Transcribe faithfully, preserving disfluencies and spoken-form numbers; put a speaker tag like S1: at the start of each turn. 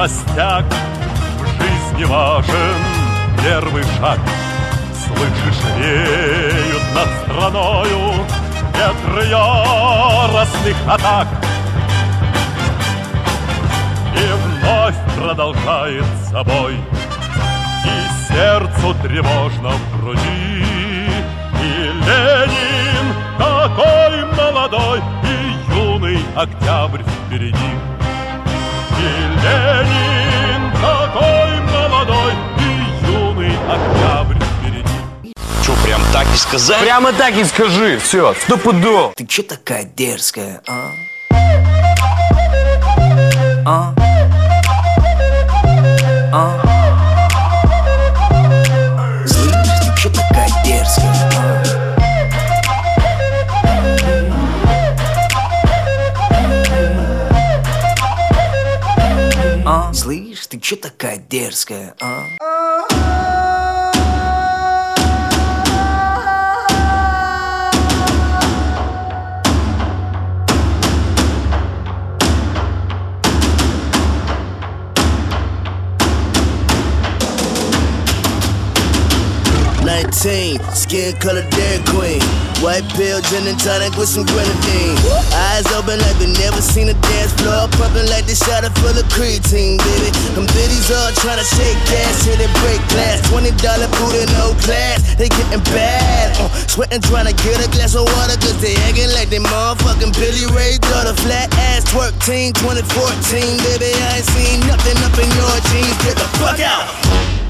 S1: холостяк, в жизни важен первый шаг. Слышишь, реют над страною ветры яростных атак. И вновь продолжает собой, и сердцу тревожно в груди. И Ленин такой молодой, и юный октябрь впереди. И Ленин такой молодой, и юный октябрь впереди.
S2: Чё, прям так и сказать?
S3: Прямо так и скажи, все, стопудово.
S4: Ты чё такая дерзкая, а? А? А? Слышь, ты чё такая дерзкая, а? А? Слышь, ты чё такая дерзкая, а?
S5: nineteen, skin color Dairy Queen. White pill, gin and tonic with some grenadine. Eyes open like we never seen a dance floor. Pumping like this shot full of creatine, baby. Them biddies all tryna shake gas till they break glass. Twenty dollar booty, no class. They getting bad. Uh, sweating tryna get a glass of water, cause they acting like they motherfucking Billy Ray daughter. Flat ass twerk team, twenty fourteen, baby. I ain't seen nothing up in your jeans. Get the fuck out.